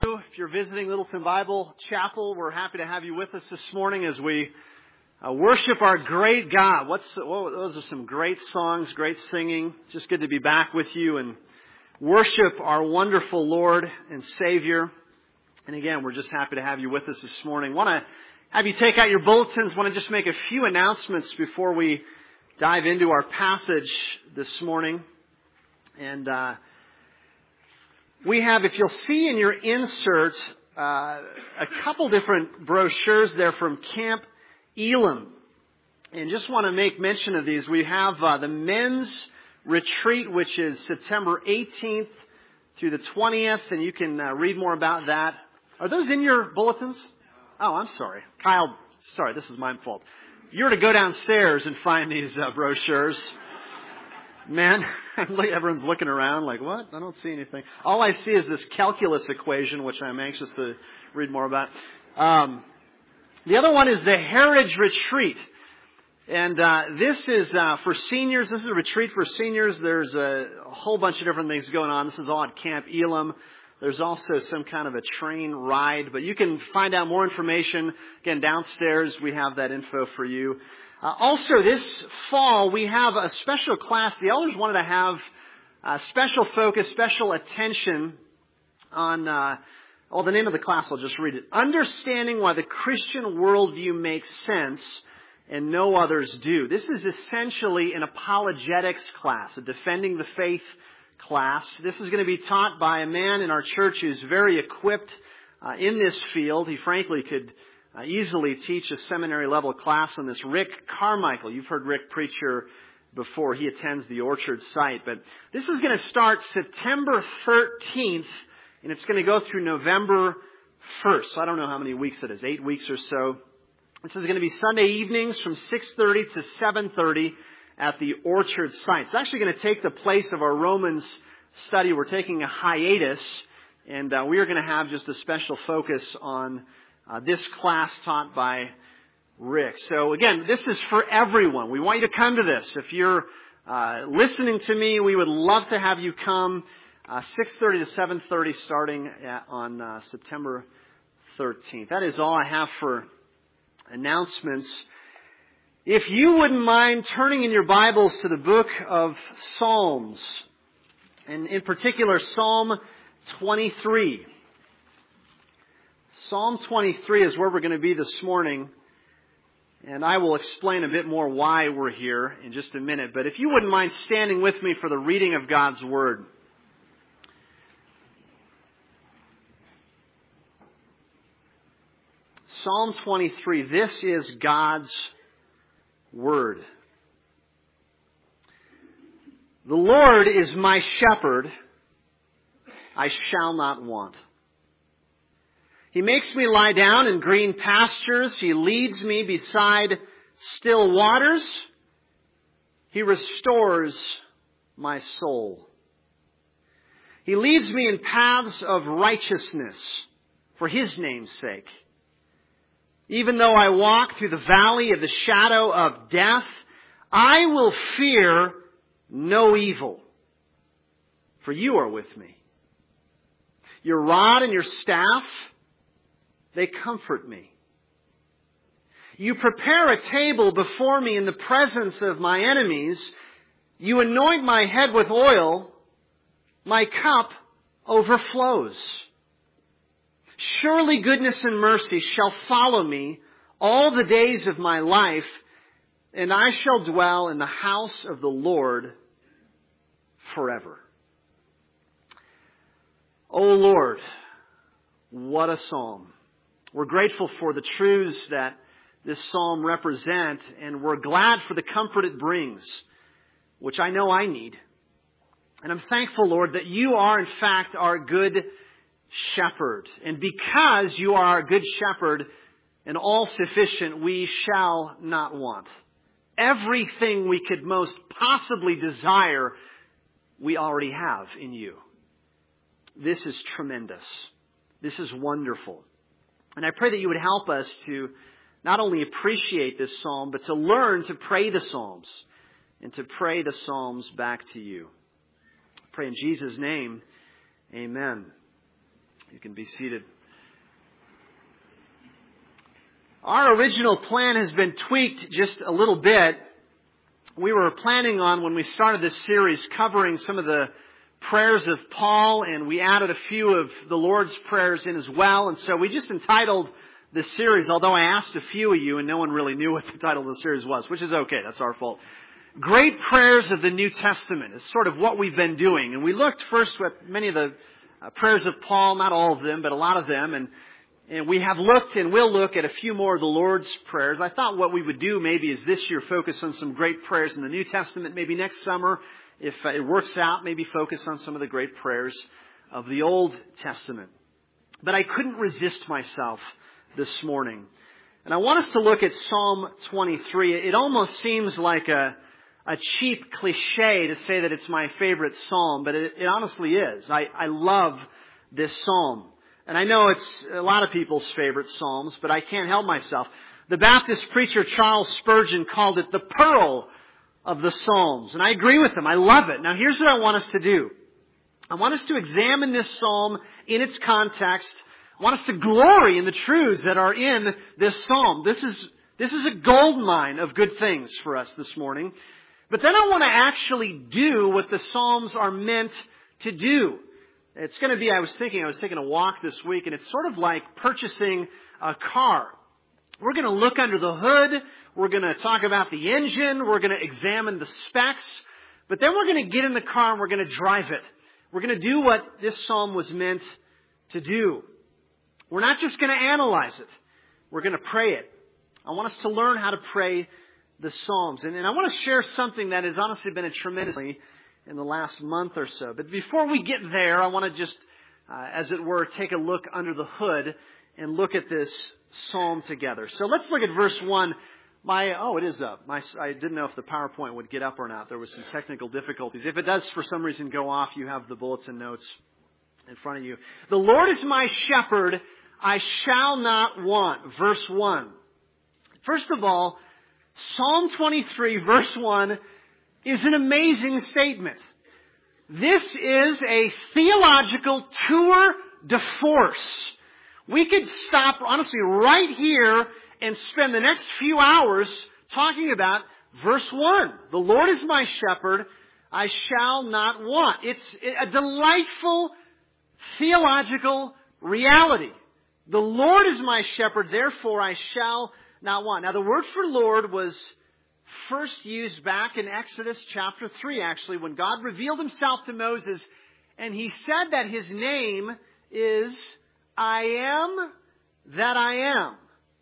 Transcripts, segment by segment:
If you're visiting Littleton Bible Chapel, we're happy to have you with us this morning as we worship our great God. Those are some great songs, great singing. Just good to be back with you and worship our wonderful Lord and Savior. And again, we're just happy to have you with us this morning. Want to have you take out your bulletins. Want to just make a few announcements before we dive into our passage this morning. And we have, if you'll see in your insert, a couple different brochures there from Camp Elam. And just want to make mention of these. We have the men's retreat, which is September 18th through the 20th, and you can read more about that. Are those in your bulletins? Oh, I'm sorry. Kyle, sorry, this is my fault. You're to go downstairs and find these brochures. Man, everyone's looking around like, what? I don't see anything. All I see is this calculus equation, which I'm anxious to read more about. The other one is the Heritage Retreat. And this is for seniors. This is a retreat for seniors. There's a whole bunch of different things going on. This is all at Camp Elam. There's also some kind of a train ride. But you can find out more information. Again, downstairs we have that info for you. Also, this fall, we have a special class. The elders wanted to have special focus, special attention on, the name of the class, I'll just read it. Understanding why the Christian worldview makes sense and no others do. This is essentially an apologetics class, a defending the faith class. This is going to be taught by a man in our church who's very equipped in this field. He frankly could easily teach a seminary level class on this. Rick Carmichael. You've heard Rick preach here before. He attends the Orchard site. But this is going to start September 13th, and it's going to go through November 1st. So I don't know how many weeks it is, 8 weeks or so. This is going to be Sunday evenings from 6:30 to 7:30 at the Orchard site. It's actually going to take the place of our Romans study. We're taking a hiatus, and we are going to have just a special focus on this class taught by Rick. So again, this is for everyone. We want you to come to this. If you're listening to me, we would love to have you come 6:30 to 7:30 starting on September 13th. That is all I have for announcements. If you wouldn't mind turning in your Bibles to the book of Psalms, and in particular Psalm 23. Psalm 23 is where we're going to be this morning, and I will explain a bit more why we're here in just a minute. But if you wouldn't mind standing with me for the reading of God's Word. Psalm 23, this is God's Word. The Lord is my shepherd, I shall not want. He makes me lie down in green pastures. He leads me beside still waters. He restores my soul. He leads me in paths of righteousness for His name's sake. Even though I walk through the valley of the shadow of death, I will fear no evil, for You are with me. Your rod and Your staff, they comfort me. You prepare a table before me in the presence of my enemies. You anoint my head with oil. My cup overflows. Surely goodness and mercy shall follow me all the days of my life, and I shall dwell in the house of the Lord forever. O Lord, what a psalm. We're grateful for the truths that this psalm represents, and we're glad for the comfort it brings, which I know I need. And I'm thankful, Lord, that You are in fact our good shepherd. And because You are our good shepherd and all sufficient, we shall not want. Everything we could most possibly desire, we already have in You. This is tremendous. This is wonderful. And I pray that You would help us to not only appreciate this psalm, but to learn to pray the psalms and to pray the psalms back to You. I pray in Jesus' name, amen. You can be seated. Our original plan has been tweaked just a little bit. We were planning on, when we started this series, covering some of the prayers of Paul, and we added a few of the Lord's prayers in as well. And so we just entitled this series, although I asked a few of you and no one really knew what the title of the series was, which is okay, that's our fault. Great Prayers of the New Testament is sort of what we've been doing. And we looked first at many of the prayers of Paul, not all of them, but a lot of them. And we have looked and will look at a few more of the Lord's prayers. I thought what we would do maybe is this year focus on some great prayers in the New Testament. Maybe next summer, if it works out, maybe focus on some of the great prayers of the Old Testament. But I couldn't resist myself this morning. And I want us to look at Psalm 23. It almost seems like a cheap cliche to say that it's my favorite psalm, but it honestly is. I love this psalm. And I know it's a lot of people's favorite psalms, but I can't help myself. The Baptist preacher Charles Spurgeon called it the pearl of the Psalms. And I agree with him. I love it. Now here's what I want us to do. I want us to examine this psalm in its context. I want us to glory in the truths that are in this psalm. This is a gold mine of good things for us this morning. But then I want to actually do what the Psalms are meant to do. It's going to be, I was taking a walk this week, and it's sort of like purchasing a car. We're going to look under the hood. We're going to talk about the engine. We're going to examine the specs. But then we're going to get in the car and we're going to drive it. We're going to do what this psalm was meant to do. We're not just going to analyze it. We're going to pray it. I want us to learn how to pray the Psalms. And I want to share something that has honestly been a tremendously in the last month or so. But before we get there, I want to just, as it were, take a look under the hood and look at this psalm together. So let's look at verse 1. It is up. I didn't know if the PowerPoint would get up or not. There was some technical difficulties. If it does for some reason go off, you have the bulletin notes in front of you. The Lord is my shepherd, I shall not want. Verse 1. First of all, Psalm 23, verse 1, is an amazing statement. This is a theological tour de force. We could stop, honestly, right here and spend the next few hours talking about verse 1. The Lord is my shepherd, I shall not want. It's a delightful theological reality. The Lord is my shepherd, therefore I shall not want. Now the word for Lord was first used back in Exodus chapter 3, actually, when God revealed Himself to Moses, and He said that His name is I am that I am.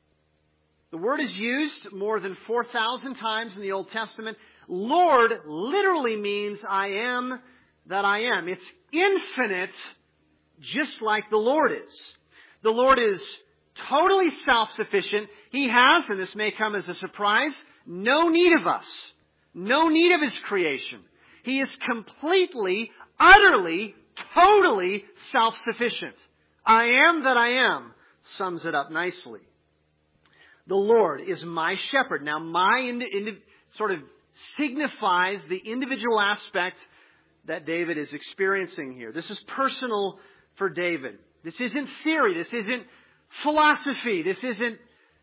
The word is used more than 4,000 times in the Old Testament. Lord literally means I am that I am. It's infinite, just like the Lord is. The Lord is totally self-sufficient. He has, and this may come as a surprise, no need of us. No need of His creation. He is completely, utterly, totally self-sufficient. I am that I am sums it up nicely. The Lord is my shepherd. Now, sort of signifies the individual aspect that David is experiencing here. This is personal for David. This isn't theory. This isn't philosophy. This isn't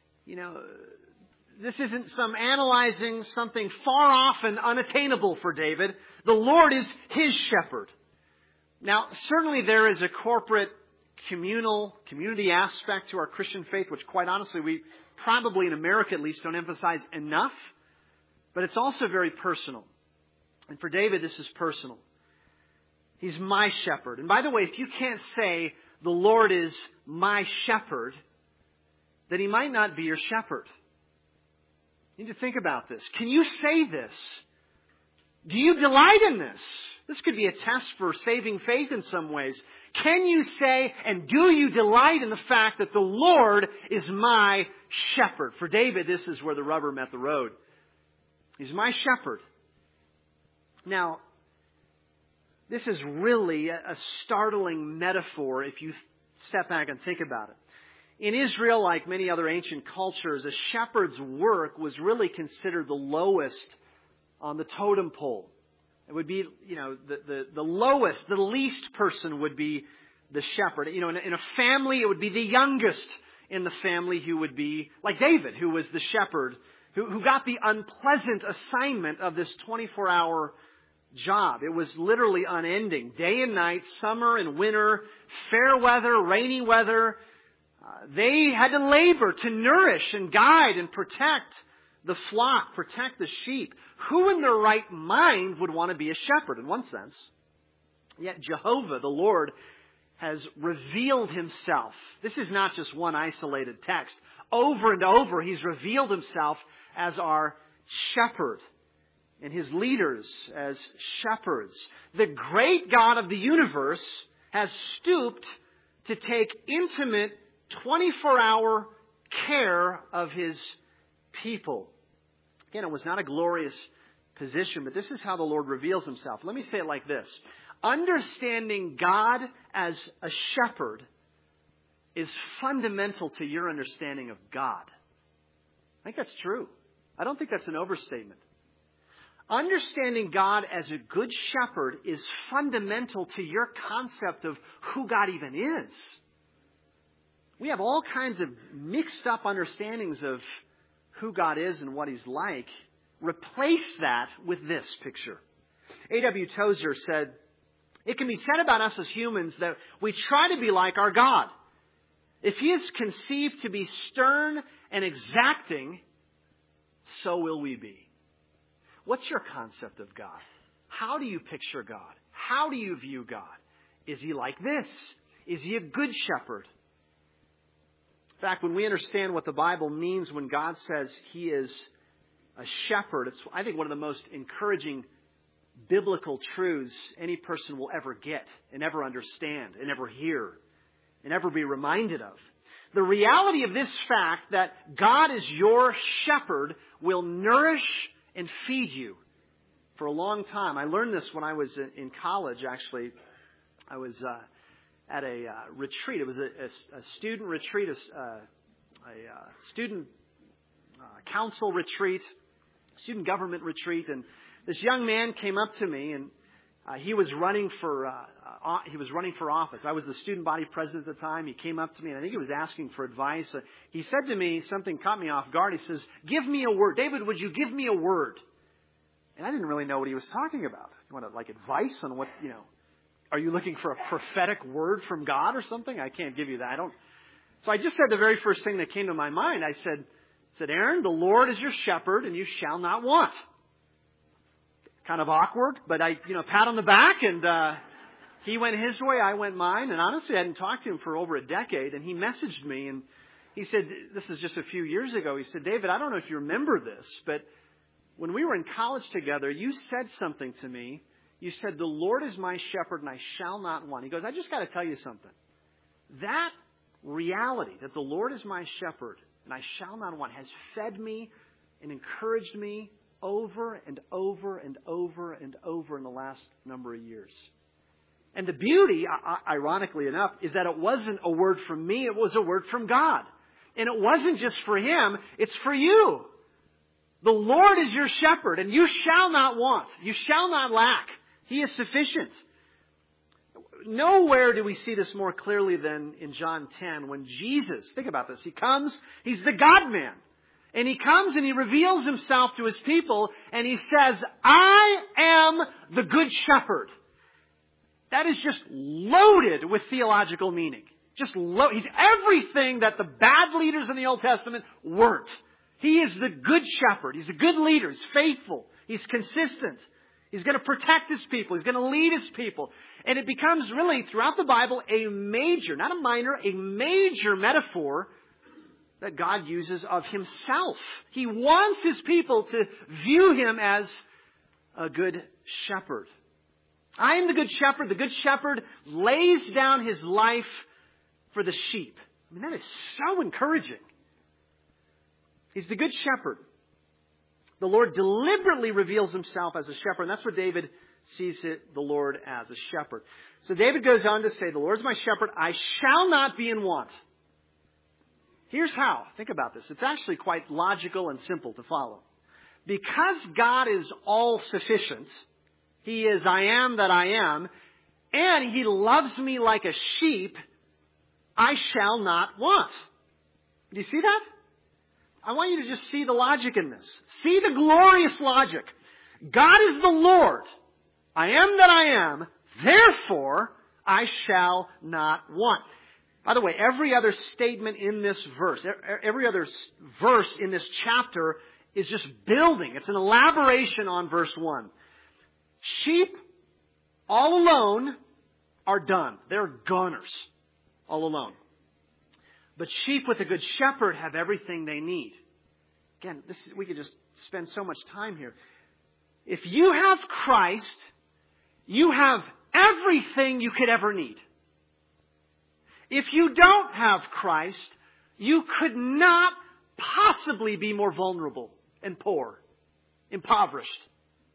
some analyzing something far off and unattainable for David. The Lord is his shepherd. Now, certainly there is a corporate, community aspect to our Christian faith, which quite honestly we probably in America at least don't emphasize enough. But it's also very personal. And for David, this is personal. He's my shepherd. And by the way, if you can't say the Lord is my shepherd, then He might not be your shepherd. You need to think about this. Can you say this? Do you delight in this? This could be a test for saving faith in some ways. Can you say, and do you delight in the fact that the Lord is my shepherd? For David, this is where the rubber met the road. He's my shepherd. Now, this is really a startling metaphor if you step back and think about it. In Israel, like many other ancient cultures, a shepherd's work was really considered the lowest on the totem pole. It would be, the lowest, the least person would be the shepherd. You know, in a family, it would be the youngest in the family who would be like David, who was the shepherd, who got the unpleasant assignment of this 24-hour job. It was literally unending. Day and night, summer and winter, fair weather, rainy weather. They had to labor to nourish and guide and protect the flock, protect the sheep. Who in their right mind would want to be a shepherd in one sense? Yet Jehovah, the Lord, has revealed Himself. This is not just one isolated text. Over and over, He's revealed Himself as our shepherd and His leaders as shepherds. The great God of the universe has stooped to take intimate 24-hour care of His people. Again, it was not a glorious position, but this is how the Lord reveals Himself. Let me say it like this. Understanding God as a shepherd is fundamental to your understanding of God. I think that's true. I don't think that's an overstatement. Understanding God as a good shepherd is fundamental to your concept of who God even is. We have all kinds of mixed up understandings of who God is and what He's like. Replace that with this picture. A.W. Tozer said, "It can be said about us as humans that we try to be like our God. If He is conceived to be stern and exacting, so will we be." What's your concept of God? How do you picture God? How do you view God? Is He like this? Is He a good shepherd? In fact, when we understand what the Bible means when God says He is a shepherd, it's, I think, one of the most encouraging biblical truths any person will ever get and ever understand and ever hear and ever be reminded of. The reality of this fact that God is your shepherd will nourish and feed you for a long time. I learned this when I was in college, actually. I was at a retreat. It was a student retreat, a student council retreat, student government retreat. And this young man came up to me, and he was running for office. I was the student body president at the time. He came up to me, and I think he was asking for advice. He said to me, something caught me off guard. He says, "Give me a word. David, would you give me a word?" And I didn't really know what he was talking about. You want like advice on what, are you looking for a prophetic word from God or something? I can't give you that. So I just said the very first thing that came to my mind. I said, "Aaron, the Lord is your shepherd, and you shall not want." Kind of awkward, but I, pat on the back, and he went his way, I went mine. And honestly, I hadn't talked to him for over a decade, and he messaged me, and he said, this is just a few years ago, he said, "David, I don't know if you remember this, but when we were in college together, you said something to me. You said, 'The Lord is my shepherd, and I shall not want.'" He goes, "I just got to tell you something. That reality, that the Lord is my shepherd, and I shall not want, has fed me and encouraged me over and over and over and over in the last number of years." And the beauty, ironically enough, is that it wasn't a word from me, it was a word from God. And it wasn't just for him, it's for you. The Lord is your shepherd, and you shall not want. You shall not lack. He is sufficient. Nowhere do we see this more clearly than in John 10 when Jesus, think about this, He comes, He's the God-man. And He comes and He reveals Himself to His people, and He says, "I am the good shepherd." That is just loaded with theological meaning. He's everything that the bad leaders in the Old Testament weren't. He is the good shepherd. He's a good leader. He's faithful. He's consistent. He's going to protect His people. He's going to lead His people. And it becomes really, throughout the Bible, a major, not a minor, a major metaphor that God uses of Himself. He wants His people to view Him as a good shepherd. I am the good shepherd. The good shepherd lays down his life for the sheep. I mean, that is so encouraging. He's the good shepherd. The Lord deliberately reveals Himself as a shepherd. And that's what David sees the Lord as, a shepherd. So David goes on to say, "The Lord is my shepherd. I shall not be in want." Here's how. Think about this. It's actually quite logical and simple to follow. Because God is all sufficient, He is I am that I am, and He loves me like a sheep, I shall not want. Do you see that? I want you to just see the logic in this. See the glorious logic. God is the Lord. I am that I am. Therefore, I shall not want. By the way, every other statement in this verse, every other verse in this chapter is just building. It's an elaboration on verse 1. Sheep all alone are done. They're goners all alone. But sheep with a good shepherd have everything they need. Again, we could just spend so much time here. If you have Christ, you have everything you could ever need. If you don't have Christ, you could not possibly be more vulnerable and poor, impoverished.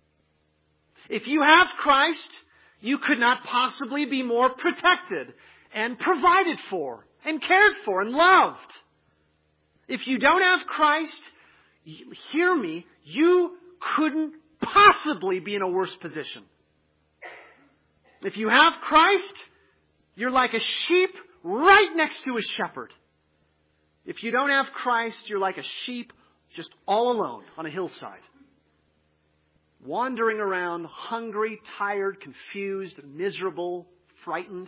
If you have Christ, you could not possibly be more protected and provided for and cared for and loved. If you don't have Christ, hear me, you couldn't possibly be in a worse position. If you have Christ, you're like a sheep right next to a shepherd. If you don't have Christ, you're like a sheep just all alone on a hillside. Wandering around, hungry, tired, confused, miserable, frightened.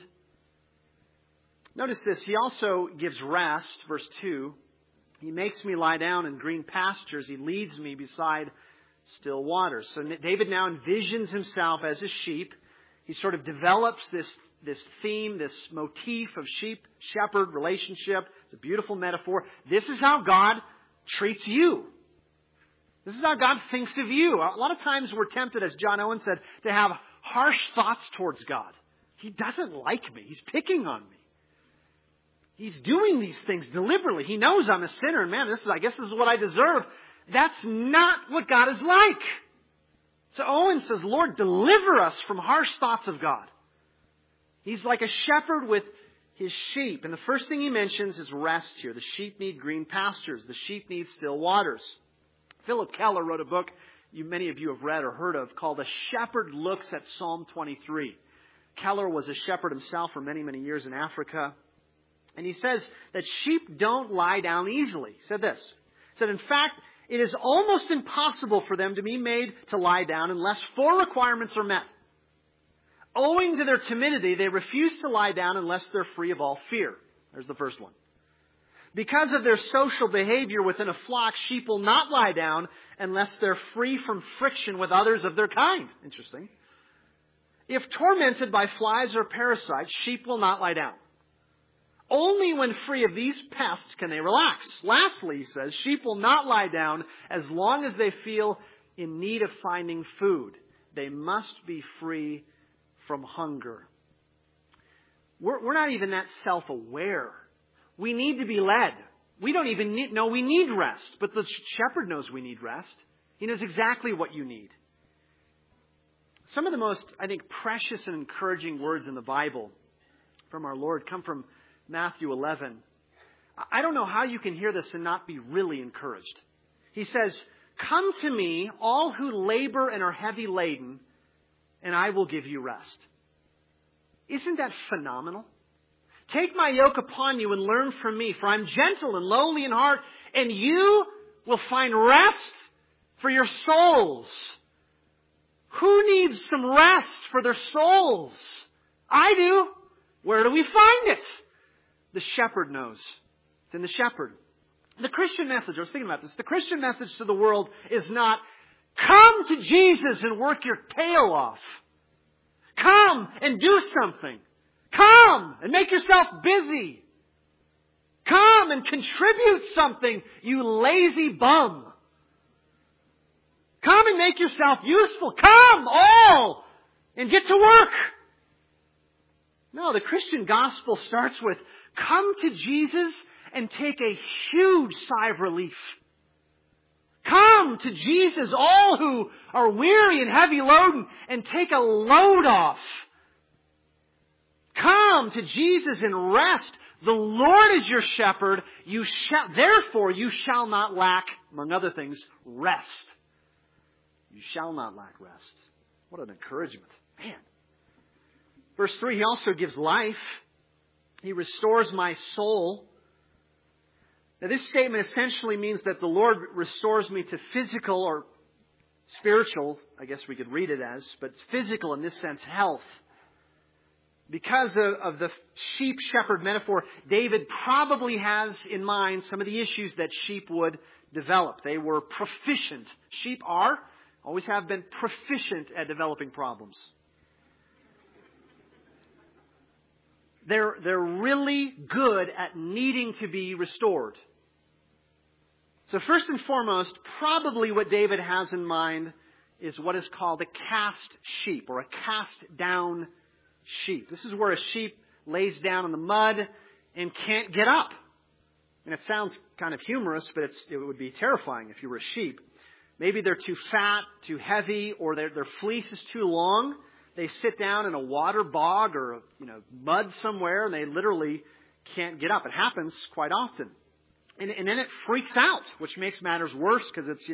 Notice this, He also gives rest, verse 2. He makes me lie down in green pastures. He leads me beside still waters. So David now envisions himself as a sheep. He sort of develops this theme, this motif of sheep-shepherd relationship. It's a beautiful metaphor. This is how God treats you. This is how God thinks of you. A lot of times we're tempted, as John Owen said, to have harsh thoughts towards God. He doesn't like me. He's picking on me. He's doing these things deliberately. He knows I'm a sinner, and man, I guess this is what I deserve. That's not what God is like. So Owen says, Lord, deliver us from harsh thoughts of God. He's like a shepherd with his sheep. And the first thing he mentions is rest here. The sheep need green pastures. The sheep need still waters. Philip Keller wrote a book many of you have read or heard of called A Shepherd Looks at Psalm 23. Keller was a shepherd himself for many, many years in Africa. And he says that sheep don't lie down easily. He said this. He said, in fact, it is almost impossible for them to be made to lie down unless 4 requirements are met. Owing to their timidity, they refuse to lie down unless they're free of all fear. There's the first one. Because of their social behavior within a flock, sheep will not lie down unless they're free from friction with others of their kind. Interesting. If tormented by flies or parasites, sheep will not lie down. Only when free of these pests can they relax. Lastly, he says, sheep will not lie down as long as they feel in need of finding food. They must be free from hunger. We're not even that self-aware. We need to be led. We don't even know we need rest. But the shepherd knows we need rest. He knows exactly what you need. Some of the most, I think, precious and encouraging words in the Bible from our Lord come from Matthew 11. I don't know how you can hear this and not be really encouraged. He says, come to me, all who labor and are heavy laden, and I will give you rest. Isn't that phenomenal? Take my yoke upon you and learn from me, for I'm gentle and lowly in heart, and you will find rest for your souls. Who needs some rest for their souls? I do. Where do we find it? The shepherd knows. It's in the shepherd. The Christian message, I was thinking about this, the Christian message to the world is not, come to Jesus and work your tail off. Come and do something. Come and make yourself busy. Come and contribute something, you lazy bum. Come and make yourself useful. Come all and get to work. No, the Christian gospel starts with, come to Jesus and take a huge sigh of relief. Come to Jesus, all who are weary and heavy laden, and take a load off. Come to Jesus and rest. The Lord is your shepherd. Therefore you shall not lack, among other things, rest. You shall not lack rest. What an encouragement. Man. Verse 3, He also gives life. He restores my soul. Now, this statement essentially means that the Lord restores me to physical or spiritual, I guess we could read it as, but it's physical in this sense, health. Because of the sheep-shepherd metaphor, David probably has in mind some of the issues that sheep would develop. They were proficient. Sheep always have been proficient at developing problems. They're really good at needing to be restored. So first and foremost, probably what David has in mind is what is called a cast sheep or a cast down sheep. This is where a sheep lays down in the mud and can't get up. And it sounds kind of humorous, but it would be terrifying if you were a sheep. Maybe they're too fat, too heavy, or their fleece is too long. They sit down in a water bog or mud somewhere, and they literally can't get up. It happens quite often. And then it freaks out, which makes matters worse because its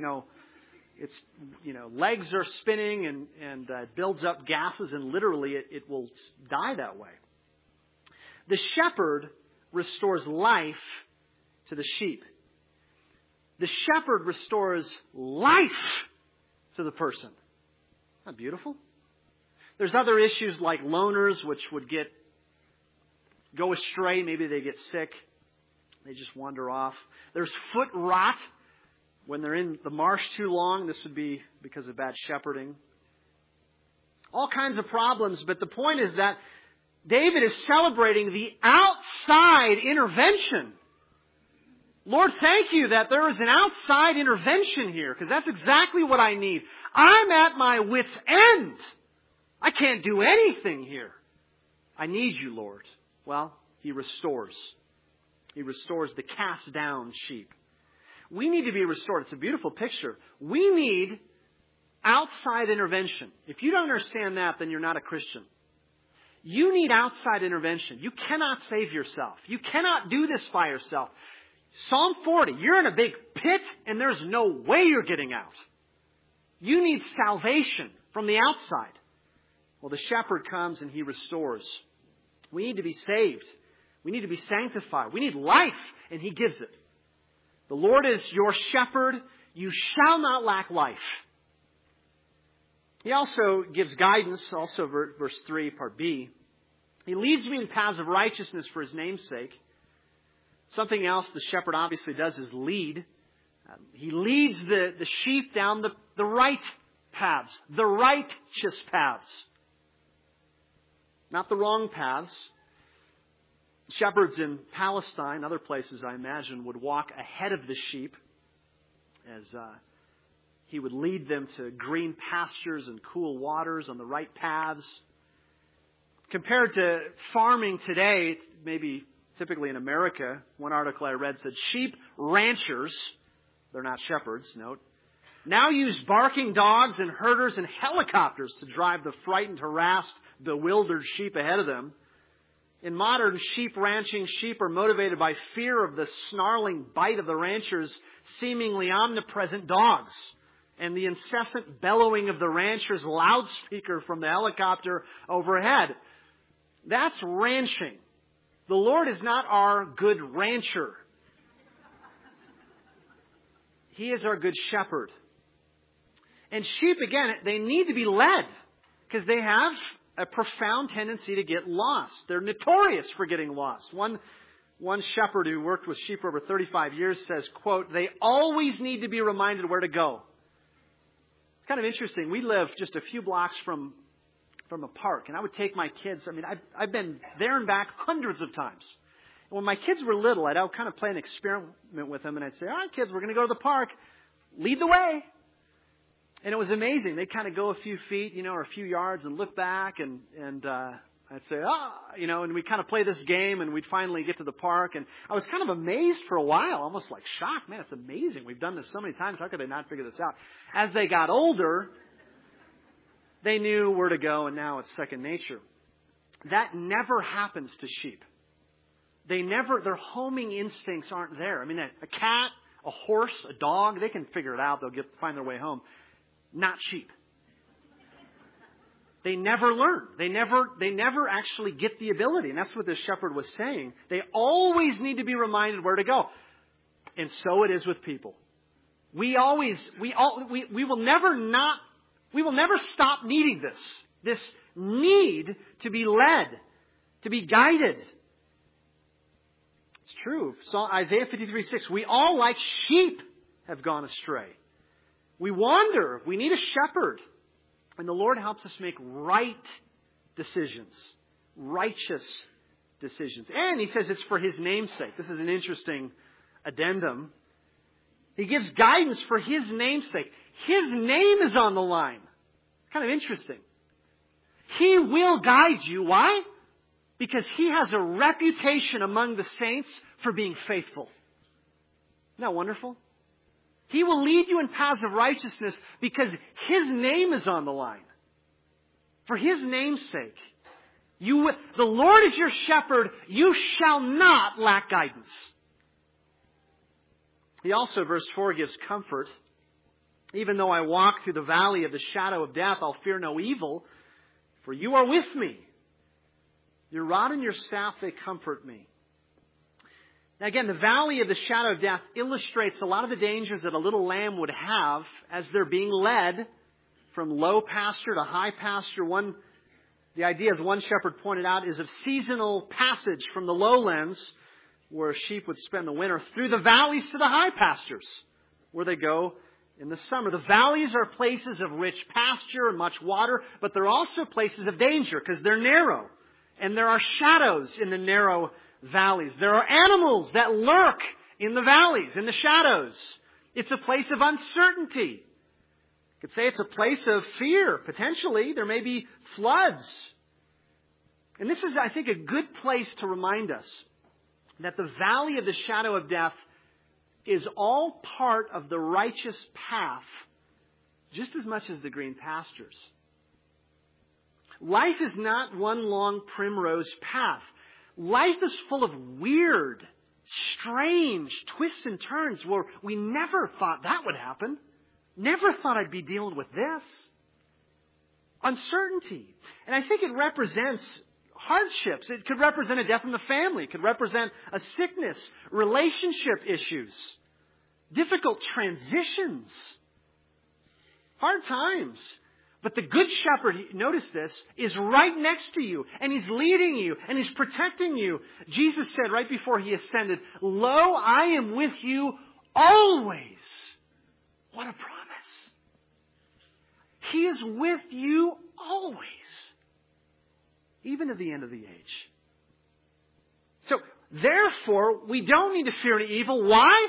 legs are spinning and builds up gases, and literally it will die that way. The shepherd restores life to the sheep. The shepherd restores life to the person. Isn't that beautiful? There's other issues like loners, which would go astray. Maybe they get sick. They just wander off. There's foot rot. When they're in the marsh too long, this would be because of bad shepherding. All kinds of problems, but the point is that David is celebrating the outside intervention. Lord, thank you that there is an outside intervention here, because that's exactly what I need. I'm at my wit's end. I can't do anything here. I need you, Lord. Well, He restores. He restores the cast down sheep. We need to be restored. It's a beautiful picture. We need outside intervention. If you don't understand that, then you're not a Christian. You need outside intervention. You cannot save yourself. You cannot do this by yourself. Psalm 40, you're in a big pit and there's no way you're getting out. You need salvation from the outside. Well, the shepherd comes and He restores. We need to be saved. We need to be sanctified. We need life, and He gives it. The Lord is your shepherd. You shall not lack life. He also gives guidance, also verse 3, part B. He leads me in paths of righteousness for His name's sake. Something else the shepherd obviously does is lead. He leads the sheep down the right paths, the righteous paths. Not the wrong paths. Shepherds in Palestine, other places I imagine, would walk ahead of the sheep as He would lead them to green pastures and cool waters on the right paths. Compared to farming today, maybe typically in America, one article I read said sheep ranchers, they're not shepherds, note, now use barking dogs and herders and helicopters to drive the frightened, harassed, bewildered sheep ahead of them. In modern sheep ranching, sheep are motivated by fear of the snarling bite of the rancher's seemingly omnipresent dogs and the incessant bellowing of the rancher's loudspeaker from the helicopter overhead. That's ranching. The Lord is not our good rancher. He is our good shepherd. And sheep, again, they need to be led because they have a profound tendency to get lost. They're notorious for getting lost. One shepherd who worked with sheep for over 35 years says, quote, they always need to be reminded where to go. It's kind of interesting. We live just a few blocks from a park, and I would take my kids. I mean, I've been there and back hundreds of times. And when my kids were little, I'd kind of play an experiment with them, and I'd say, all right, kids, we're going to go to the park. Lead the way. And it was amazing. They'd kind of go a few feet, or a few yards and look back and I'd say, and we'd kind of play this game and we'd finally get to the park. And I was kind of amazed for a while, almost like shocked. Man, it's amazing. We've done this so many times. How could they not figure this out? As they got older, they knew where to go, and now it's second nature. That never happens to sheep. Their homing instincts aren't there. I mean, a cat, a horse, a dog, they can figure it out. They'll find their way home. Not sheep. They never learn. They never actually get the ability. And that's what this shepherd was saying. They always need to be reminded where to go. And so it is with people. We will never stop needing this need to be led, to be guided. It's true. So Isaiah 53:6, we all like sheep have gone astray. We wander. We need a shepherd. And the Lord helps us make right decisions, righteous decisions. And He says it's for His name's sake. This is an interesting addendum. He gives guidance for His name's sake. His name is on the line. Kind of interesting. He will guide you. Why? Because He has a reputation among the saints for being faithful. Isn't that wonderful? He will lead you in paths of righteousness because His name is on the line. For His name's sake. The Lord is your shepherd. You shall not lack guidance. He also, verse 4, gives comfort. Even though I walk through the valley of the shadow of death, I'll fear no evil, for you are with me. Your rod and your staff, they comfort me. Now again, the valley of the shadow of death illustrates a lot of the dangers that a little lamb would have as they're being led from low pasture to high pasture. The idea, as one shepherd pointed out, is of seasonal passage from the lowlands, where sheep would spend the winter, through the valleys to the high pastures, where they go in the summer. The valleys are places of rich pasture and much water, but they're also places of danger because they're narrow. And there are shadows in the narrow valleys. There are animals that lurk in the valleys, in the shadows. It's a place of uncertainty. You could say it's a place of fear, potentially. There may be floods. And this is, I think, a good place to remind us that the valley of the shadow of death is all part of the righteous path, just as much as the green pastures. Life is not one long primrose path. Life is full of weird, strange twists and turns where we never thought that would happen. Never thought I'd be dealing with this. Uncertainty. And I think it represents hardships. It could represent a death in the family. It could represent a sickness, relationship issues, difficult transitions, hard times. But the Good Shepherd, notice this, is right next to you, and He's leading you, and He's protecting you. Jesus said right before He ascended, "Lo, I am with you always." What a promise. He is with you always, even to the end of the age. So, therefore, we don't need to fear any evil. Why?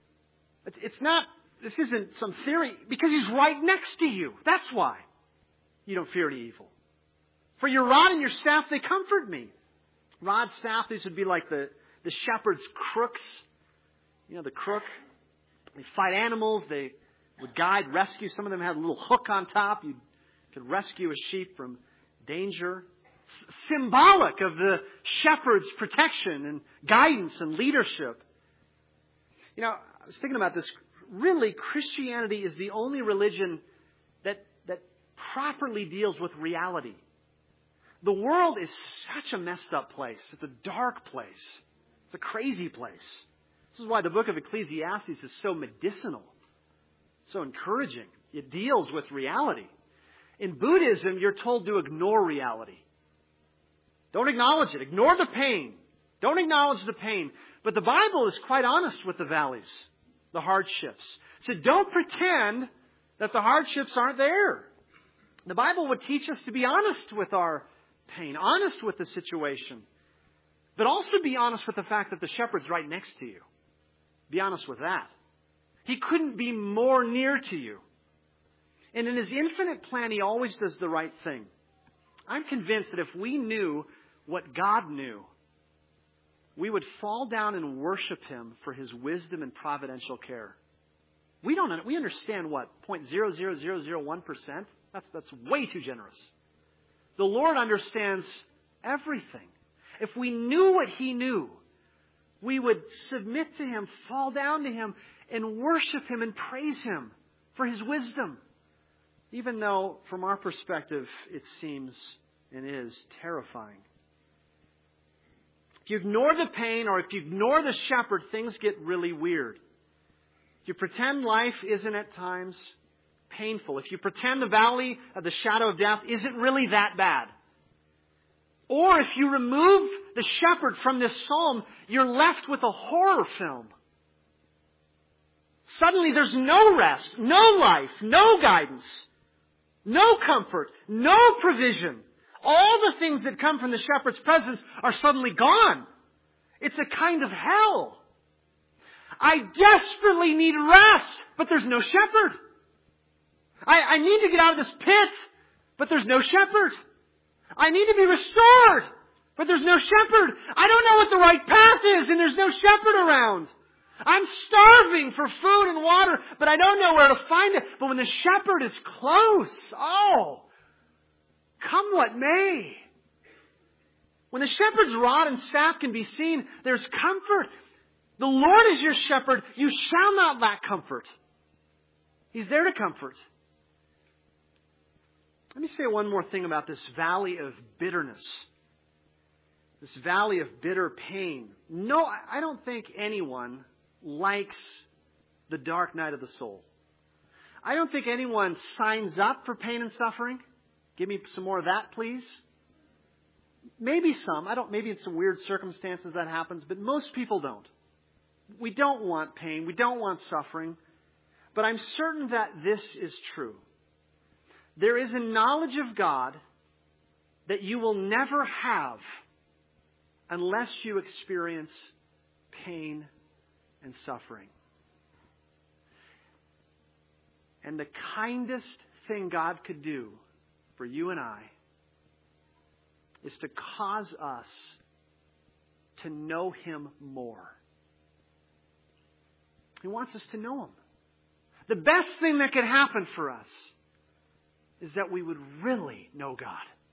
This isn't some theory, because He's right next to you. That's why you don't fear any evil. For your rod and your staff, they comfort me. Rod, staff, these would be like the shepherd's crooks. You know, the crook. They fight animals. They would guide, rescue. Some of them had a little hook on top. You could rescue a sheep from danger. Symbolic of the shepherd's protection and guidance and leadership. You know, I was thinking about this. Really, Christianity is the only religion that properly deals with reality. The world is such a messed up place. It's a dark place. It's a crazy place. This is why the book of Ecclesiastes is so medicinal, so encouraging. It deals with reality. In Buddhism, you're told to ignore reality. Don't acknowledge it. Ignore the pain. Don't acknowledge the pain. But the Bible is quite honest with the valleys, the hardships. So don't pretend that the hardships aren't there. The Bible would teach us to be honest with our pain, honest with the situation, but also be honest with the fact that the shepherd's right next to you. Be honest with that. He couldn't be more near to you. And in His infinite plan, He always does the right thing. I'm convinced that if we knew what God knew, we would fall down and worship Him for His wisdom and providential care. We understand what? 0.00001%? That's way too generous. The Lord understands everything. If we knew what He knew, we would submit to Him, fall down to Him, and worship Him and praise Him for His wisdom, even though from our perspective it seems and is terrifying. If you ignore the pain or if you ignore the shepherd, things get really weird. If you pretend life isn't at times painful, if you pretend the valley of the shadow of death isn't really that bad, or if you remove the shepherd from this psalm, you're left with a horror film. Suddenly there's no rest, no life, no guidance, no comfort, no provision. All the things that come from the shepherd's presence are suddenly gone. It's a kind of hell. I desperately need rest, but there's no shepherd. I need to get out of this pit, but there's no shepherd. I need to be restored, but there's no shepherd. I don't know what the right path is, and there's no shepherd around. I'm starving for food and water, but I don't know where to find it. But when the shepherd is close, oh, come what may. When the shepherd's rod and staff can be seen, there's comfort. The Lord is your shepherd. You shall not lack comfort. He's there to comfort. Let me say one more thing about this valley of bitterness. This valley of bitter pain. No, I don't think anyone likes the dark night of the soul. I don't think anyone signs up for pain and suffering. Give me some more of that, please. Maybe some. Maybe in some weird circumstances that happens, but most people don't. We don't want pain. We don't want suffering. But I'm certain that this is true. There is a knowledge of God that you will never have unless you experience pain and suffering. And the kindest thing God could do for you and I is to cause us to know Him more. He wants us to know Him. The best thing that could happen for us is that we would really know God.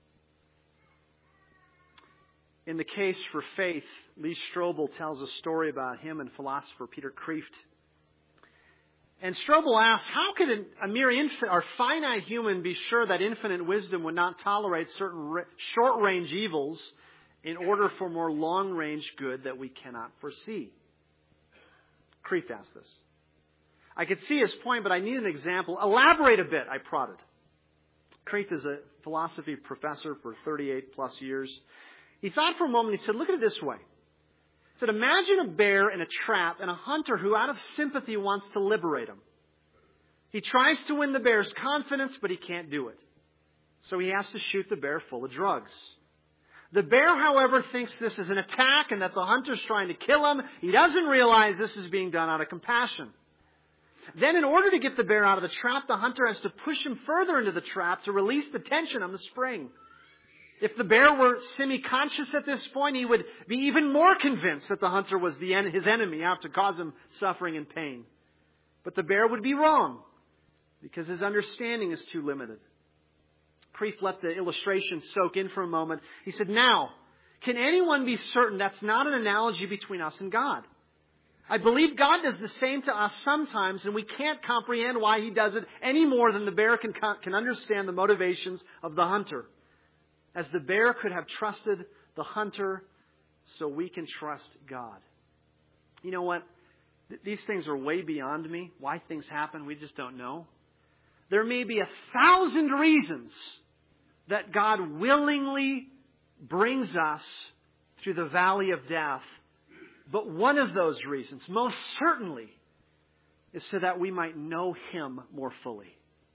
In the case for faith, Lee Strobel tells a story about him and philosopher Peter Kreeft. And Strobel asks, how could a mere infant or finite human be sure that infinite wisdom would not tolerate certain short-range evils in order for more long-range good that we cannot foresee? Kreeft asked this. I could see his point, but I need an example. Elaborate a bit, I prodded. Kreeft is a philosophy professor for 38 plus years. He thought for a moment, he said, look at it this way. He said, imagine a bear in a trap and a hunter who out of sympathy wants to liberate him. He tries to win the bear's confidence, but he can't do it. So he has to shoot the bear full of drugs. The bear, however, thinks this is an attack and that the hunter's trying to kill him. He doesn't realize this is being done out of compassion. Then in order to get the bear out of the trap, the hunter has to push him further into the trap to release the tension on the spring. If the bear were semi-conscious at this point, he would be even more convinced that the hunter was his enemy out to cause him suffering and pain. But the bear would be wrong because his understanding is too limited. Kreeft let the illustration soak in for a moment. He said, now, can anyone be certain that's not an analogy between us and God? I believe God does the same to us sometimes, and we can't comprehend why He does it any more than the bear can understand the motivations of the hunter. As the bear could have trusted the hunter, so we can trust God. You know what? These things are way beyond me. Why things happen, we just don't know. There may be 1,000 reasons that God willingly brings us through the valley of death. But one of those reasons, most certainly, is so that we might know Him more fully.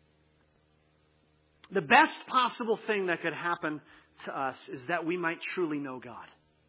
The best possible thing that could happen to us is that we might truly know God.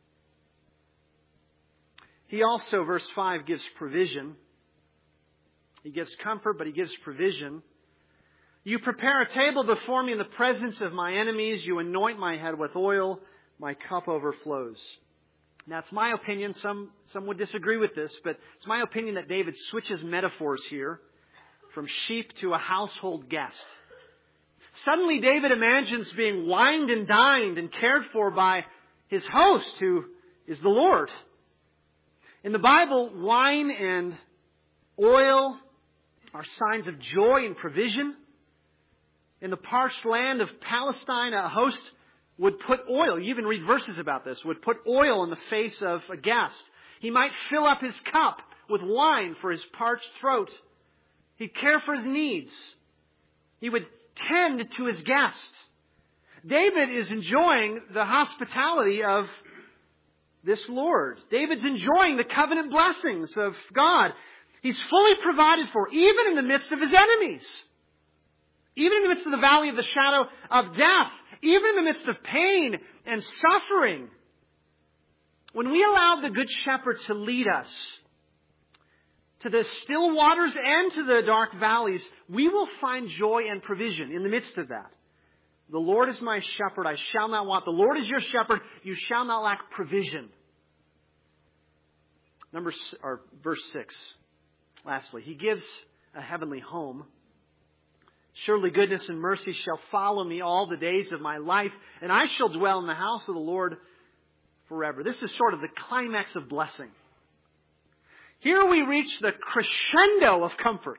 He also, verse 5, gives provision. He gives comfort, but He gives provision. You prepare a table before me in the presence of my enemies. You anoint my head with oil. My cup overflows. Now, it's my opinion, some would disagree with this, but it's my opinion that David switches metaphors here from sheep to a household guest. Suddenly, David imagines being wined and dined and cared for by his host, who is the Lord. In the Bible, wine and oil are signs of joy and provision. In the parched land of Palestine, a host would put oil, you even read verses about this, would put oil in the face of a guest. He might fill up his cup with wine for his parched throat. He'd care for his needs. He would tend to his guests. David is enjoying the hospitality of this Lord. David's enjoying the covenant blessings of God. He's fully provided for, even in the midst of his enemies. Even in the midst of the valley of the shadow of death. Even in the midst of pain and suffering. When we allow the Good Shepherd to lead us to the still waters and to the dark valleys, we will find joy and provision in the midst of that. The Lord is my shepherd, I shall not want. The Lord is your shepherd, you shall not lack provision. Verse 6. Lastly, He gives a heavenly home. Surely goodness and mercy shall follow me all the days of my life, and I shall dwell in the house of the Lord forever. This is sort of the climax of blessing. Here we reach the crescendo of comfort.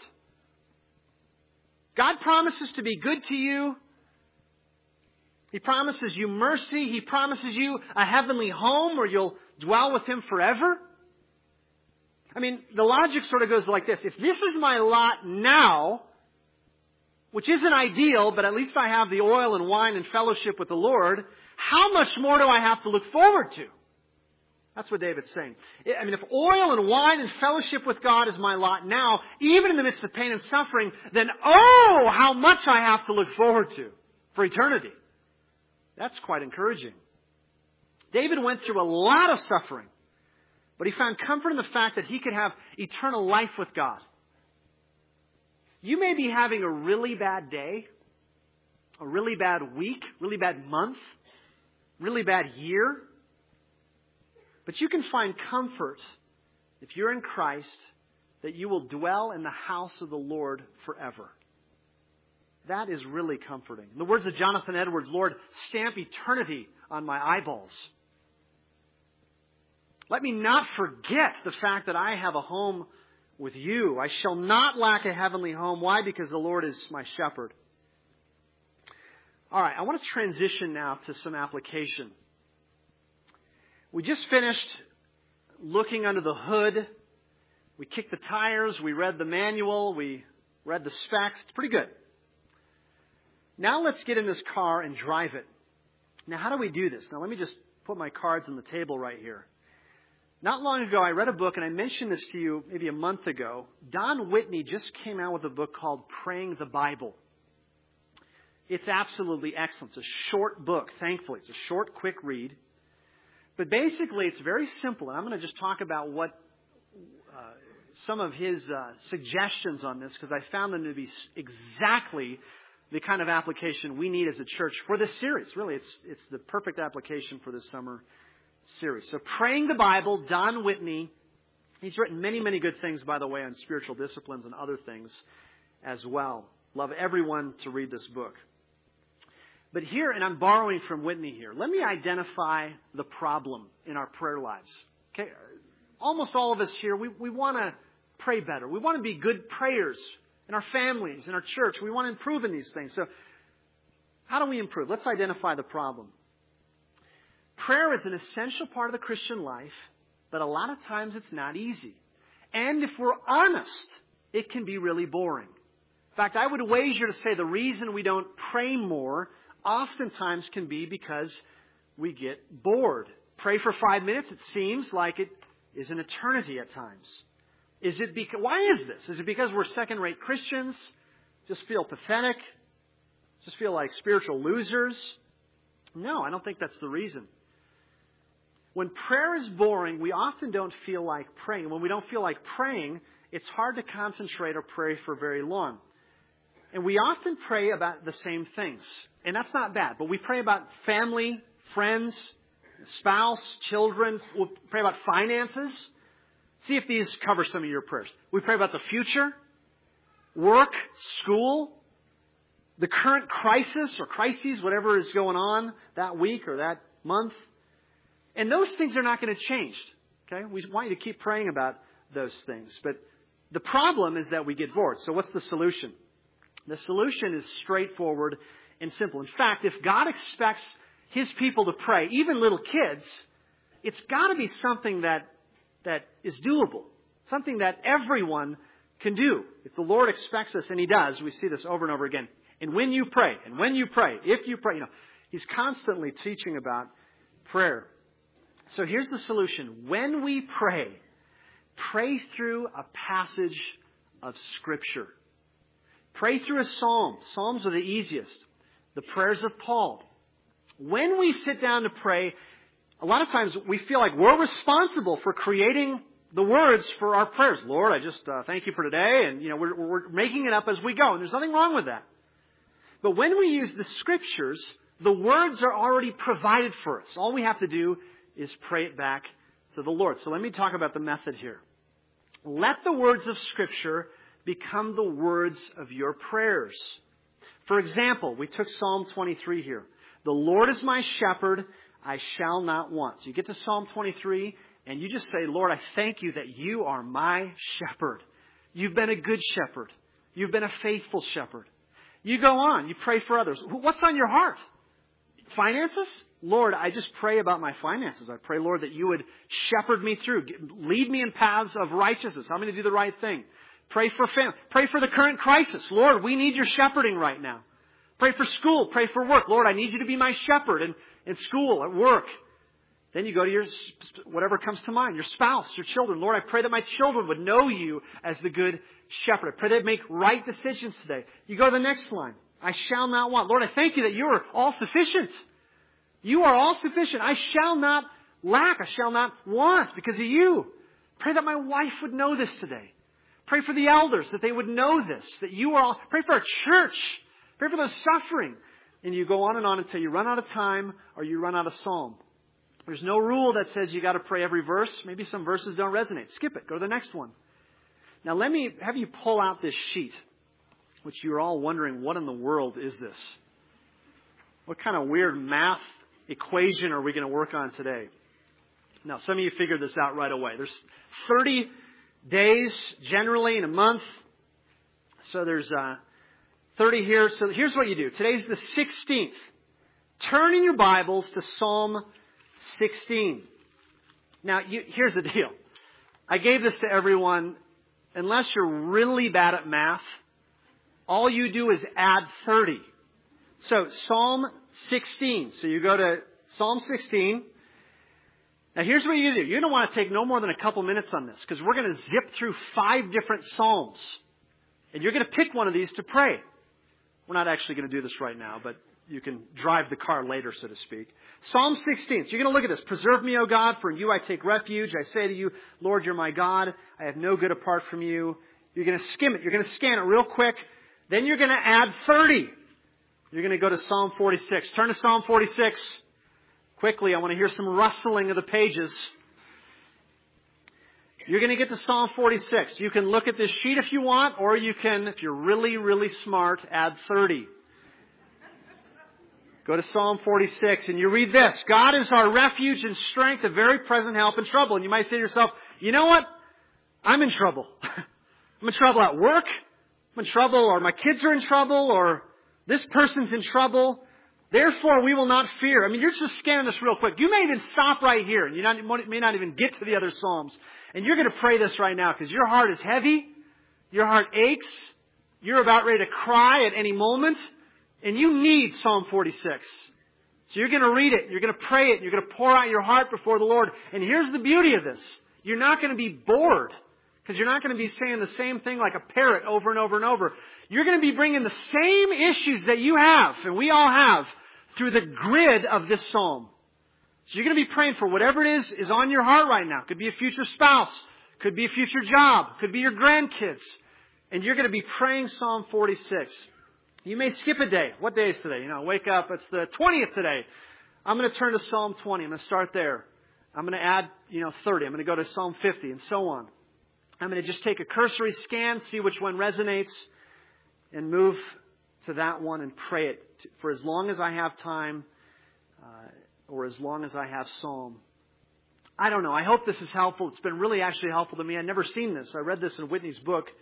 God promises to be good to you. He promises you mercy. He promises you a heavenly home where you'll dwell with Him forever. I mean, the logic sort of goes like this. If this is my lot now, which isn't ideal, but at least I have the oil and wine and fellowship with the Lord, how much more do I have to look forward to? That's what David's saying. I mean, if oil and wine and fellowship with God is my lot now, even in the midst of pain and suffering, then oh, how much I have to look forward to for eternity. That's quite encouraging. David went through a lot of suffering, but he found comfort in the fact that he could have eternal life with God. You may be having a really bad day, a really bad week, really bad month, really bad year. But you can find comfort, if you're in Christ, that you will dwell in the house of the Lord forever. That is really comforting. In the words of Jonathan Edwards, Lord, stamp eternity on my eyeballs. Let me not forget the fact that I have a home with you. I shall not lack a heavenly home. Why? Because the Lord is my shepherd. All right, I want to transition now to some application. We just finished looking under the hood. We kicked the tires. We read the manual. We read the specs. It's pretty good. Now let's get in this car and drive it. Now, how do we do this? Now, let me just put my cards on the table right here. Not long ago, I read a book, and I mentioned this to you maybe a month ago. Don Whitney just came out with a book called Praying the Bible. It's absolutely excellent. It's a short book, thankfully. It's a short, quick read. But basically, it's very simple. And I'm going to just talk about what some of his suggestions on this, because I found them to be exactly the kind of application we need as a church for this series. Really, it's the perfect application for this summer series. So, Praying the Bible, Don Whitney. He's written many, many good things, by the way, on spiritual disciplines and other things as well. Love everyone to read this book. But here, and I'm borrowing from Whitney here, let me identify the problem in our prayer lives. Okay, almost all of us here, we want to pray better. We want to be good prayers in our families, in our church. We want to improve in these things. So how do we improve? Let's identify the problem. Prayer is an essential part of the Christian life, but a lot of times it's not easy. And if we're honest, it can be really boring. In fact, I would wager to say the reason we don't pray more oftentimes can be because we get bored. Pray for 5 minutes, it seems like it is an eternity at times. Why is this? Is it because we're second-rate Christians? Just feel pathetic? Just feel like spiritual losers? No, I don't think that's the reason. When prayer is boring, we often don't feel like praying. When we don't feel like praying, it's hard to concentrate or pray for very long. And we often pray about the same things. And that's not bad. But we pray about family, friends, spouse, children. We'll pray about finances. See if these cover some of your prayers. We pray about the future, work, school, the current crisis or crises, whatever is going on that week or that month. And those things are not going to change. Okay? We want you to keep praying about those things. But the problem is that we get bored. So what's the solution? The solution is straightforward and simple. In fact, if God expects His people to pray, even little kids, it's got to be something that is doable, something that everyone can do. If the Lord expects us, and He does, we see this over and over again. And when you pray, if you pray, He's constantly teaching about prayer. So here's the solution. When we pray through a passage of Scripture. Pray through a psalm. Psalms are the easiest. The prayers of Paul. When we sit down to pray, a lot of times we feel like we're responsible for creating the words for our prayers. Lord, I just thank you for today. And, we're making it up as we go. And there's nothing wrong with that. But when we use the Scriptures, the words are already provided for us. All we have to do is pray it back to the Lord. So let me talk about the method here. Let the words of Scripture become the words of your prayers. For example, we took Psalm 23 here. The Lord is my shepherd, I shall not want. So you get to Psalm 23 and you just say, Lord, I thank you that you are my shepherd. You've been a good shepherd. You've been a faithful shepherd. You go on, you pray for others. What's on your heart? Finances? Lord, I just pray about my finances. I pray, Lord, that you would shepherd me through. Lead me in paths of righteousness. I'm going to do the right thing. Pray for family. Pray for the current crisis. Lord, we need your shepherding right now. Pray for school. Pray for work. Lord, I need you to be my shepherd in school, at work. Then you go to your, whatever comes to mind, your spouse, your children. Lord, I pray that my children would know you as the good shepherd. I pray they'd make right decisions today. You go to the next line. I shall not want. Lord, I thank you that you are all sufficient. You are all sufficient. I shall not lack. I shall not want because of you. Pray that my wife would know this today. Pray for the elders that they would know this, that you are all. Pray for our church. Pray for those suffering. And you go on and on until you run out of time or you run out of psalm. There's no rule that says you got to pray every verse. Maybe some verses don't resonate. Skip it. Go to the next one. Now let me have you pull out this sheet, which you're all wondering, what in the world is this? What kind of weird math equation are we going to work on today? Now, some of you figured this out right away. There's 30 days generally in a month. So there's 30 here. So here's what you do. Today's the 16th. Turn in your Bibles to Psalm 16. Now, here's the deal. I gave this to everyone. Unless you're really bad at math, all you do is add 30. So Psalm 16. So you go to Psalm 16. Now here's what you do. You're going to want to take no more than a couple minutes on this because we're going to zip through 5 different Psalms. And you're going to pick one of these to pray. We're not actually going to do this right now, but you can drive the car later, so to speak. Psalm 16. So you're going to look at this. Preserve me, O God, for in you I take refuge. I say to you, Lord, you're my God. I have no good apart from you. You're going to skim it. You're going to scan it real quick. Then you're going to add 30. You're going to go to Psalm 46. Turn to Psalm 46. Quickly, I want to hear some rustling of the pages. You're going to get to Psalm 46. You can look at this sheet if you want, or you can, if you're really, really smart, add 30. Go to Psalm 46 and you read this. God is our refuge and strength, a very present help in trouble. And you might say to yourself, you know what? I'm in trouble. I'm in trouble at work. I'm in trouble, or my kids are in trouble, or this person's in trouble. Therefore, we will not fear. I mean, you're just scanning this real quick. You may even stop right here, and you may not even get to the other Psalms. And you're going to pray this right now because your heart is heavy. Your heart aches. You're about ready to cry at any moment. And you need Psalm 46. So you're going to read it. You're going to pray it. You're going to pour out your heart before the Lord. And here's the beauty of this. You're not going to be bored because you're not going to be saying the same thing like a parrot over and over and over. You're going to be bringing the same issues that you have, and we all have, through the grid of this psalm. So you're going to be praying for whatever it is on your heart right now. Could be a future spouse. Could be a future job. Could be your grandkids. And you're going to be praying Psalm 46. You may skip a day. What day is today? Wake up. It's the 20th today. I'm going to turn to Psalm 20. I'm going to start there. I'm going to add, 30. I'm going to go to Psalm 50 and so on. I'm going to just take a cursory scan, see which one resonates, and move to that one and pray it for as long as I have time or as long as I have Psalm. I don't know. I hope this is helpful. It's been really actually helpful to me. I've never seen this. I read this in Whitney's book.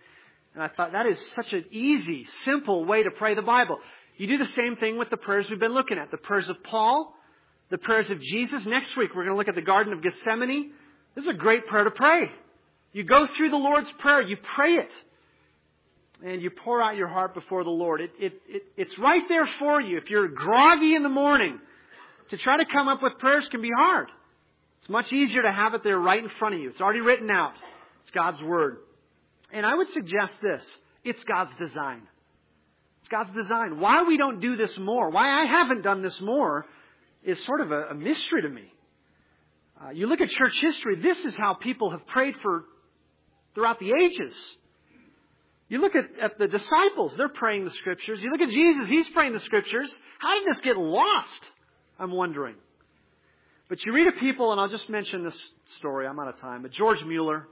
And I thought that is such an easy, simple way to pray the Bible. You do the same thing with the prayers we've been looking at. The prayers of Paul, the prayers of Jesus. Next week we're going to look at the Garden of Gethsemane. This is a great prayer to pray. You go through the Lord's Prayer, you pray it, and you pour out your heart before the Lord. It's right there for you. If you're groggy in the morning, to try to come up with prayers can be hard. It's much easier to have it there right in front of you. It's already written out. It's God's Word. And I would suggest this. It's God's design. It's God's design. Why we don't do this more, why I haven't done this more, is sort of a mystery to me. You look at church history, this is how people have prayed throughout the ages. You look at the disciples, they're praying the Scriptures. You look at Jesus, He's praying the Scriptures. How did this get lost? I'm wondering. But you read of people, and I'll just mention this story, I'm out of time, but George Mueller,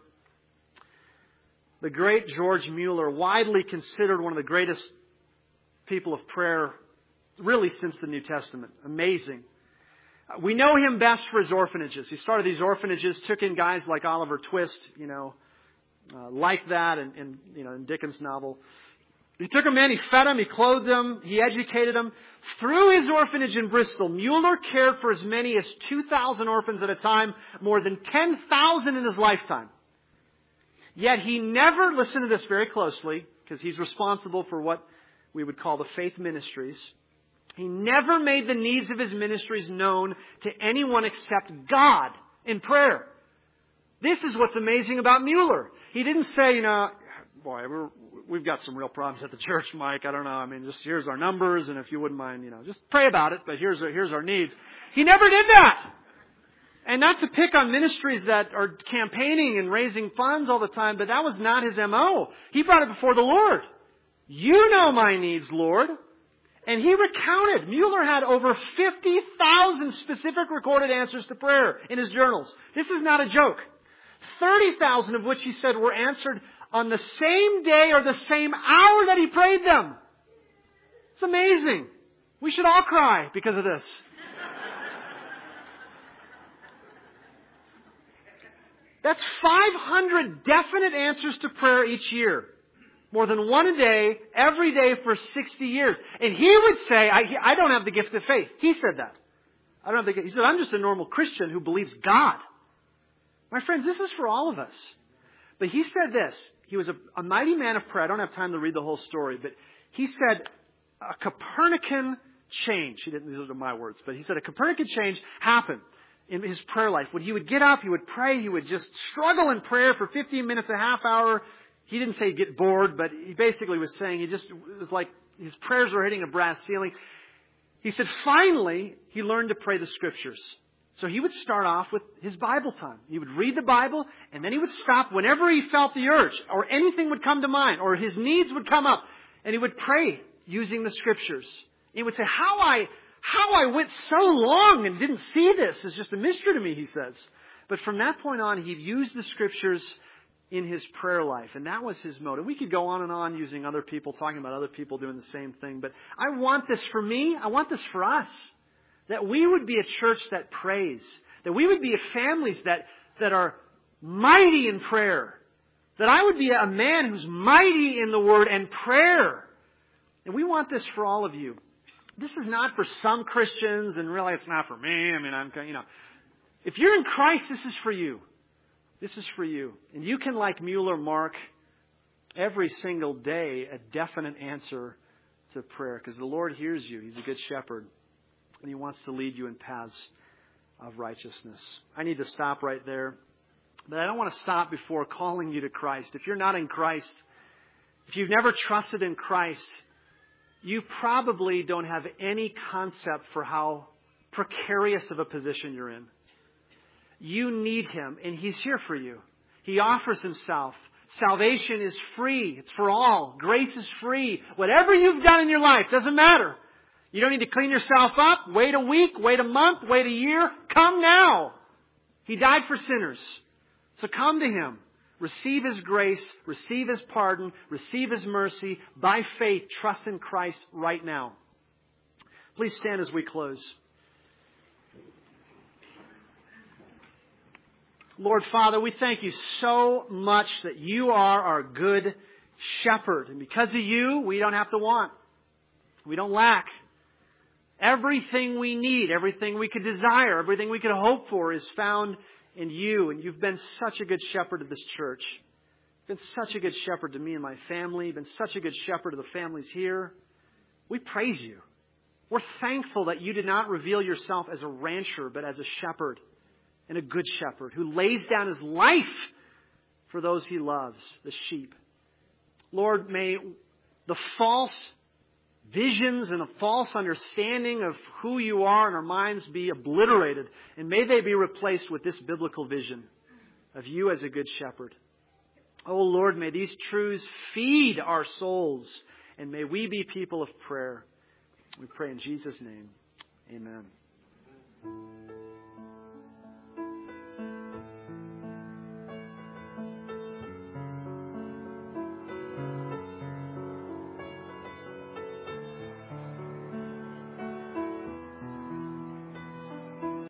the great George Mueller, widely considered one of the greatest people of prayer, really since the New Testament. Amazing. We know him best for his orphanages. He started these orphanages, took in guys like Oliver Twist, like that in Dickens' novel. He took them in, he fed them, he clothed them, he educated them. Through his orphanage in Bristol, Mueller cared for as many as 2,000 orphans at a time, more than 10,000 in his lifetime. Yet he never, listen to this very closely, because he's responsible for what we would call the faith ministries. He never made the needs of his ministries known to anyone except God in prayer. This is what's amazing about Mueller. He didn't say, boy, we've got some real problems at the church, Mike. I don't know. I mean, just here's our numbers, and if you wouldn't mind, just pray about it, but here's our needs. He never did that. And not to pick on ministries that are campaigning and raising funds all the time, but that was not his M.O. He brought it before the Lord. You know my needs, Lord. And he recounted. Mueller had over 50,000 specific recorded answers to prayer in his journals. This is not a joke. 30,000 of which he said were answered on the same day or the same hour that he prayed them. It's amazing. We should all cry because of this. That's 500 definite answers to prayer each year. More than one a day, every day for 60 years. And he would say, I don't have the gift of faith. He said that. I don't have the gift. He said, I'm just a normal Christian who believes God. My friends, this is for all of us. But he said this. He was a mighty man of prayer. I don't have time to read the whole story. But he said a Copernican change. These are my words. But he said a Copernican change happened in his prayer life. When he would get up, he would pray. He would just struggle in prayer for 15 minutes, a half hour. He didn't say get bored, but he basically was saying it was like his prayers were hitting a brass ceiling. He said finally he learned to pray the Scriptures. So he would start off with his Bible time. He would read the Bible, and then he would stop whenever he felt the urge, or anything would come to mind, or his needs would come up, and he would pray using the Scriptures. He would say, how I went so long and didn't see this is just a mystery to me, he says. But from that point on, he used the Scriptures in his prayer life. And that was his motive. We could go on and on using other people, talking about other people doing the same thing. But I want this for me. I want this for us. That we would be a church that prays. That we would be families that are mighty in prayer. That I would be a man who's mighty in the Word and prayer. And we want this for all of you. This is not for some Christians, and really it's not for me. I mean, if you're in Christ, this is for you. This is for you. And you can, like Mueller, mark every single day a definite answer to prayer. Because the Lord hears you. He's a good shepherd. And He wants to lead you in paths of righteousness. I need to stop right there. But I don't want to stop before calling you to Christ. If you're not in Christ, if you've never trusted in Christ, you probably don't have any concept for how precarious of a position you're in. You need Him, and He's here for you. He offers Himself. Salvation is free. It's for all. Grace is free. Whatever you've done in your life, doesn't matter. You don't need to clean yourself up. Wait a week, wait a month, wait a year. Come now. He died for sinners. So come to Him. Receive His grace. Receive His pardon. Receive His mercy. By faith, trust in Christ right now. Please stand as we close. Lord Father, we thank You so much that You are our good shepherd. And because of you, we don't have to want. We don't lack. Everything we need, everything we could desire, everything we could hope for is found in you. And you've been such a good shepherd of this church. You've been such a good shepherd to me and my family. You've been such a good shepherd to the families here. We praise you. We're thankful that you did not reveal yourself as a rancher, but as a shepherd and a good shepherd who lays down his life for those he loves, the sheep. Lord, may the false visions and a false understanding of who you are in our minds be obliterated. And may they be replaced with this biblical vision of you as a good shepherd. Oh Lord, may these truths feed our souls. And may we be people of prayer. We pray in Jesus' name. Amen.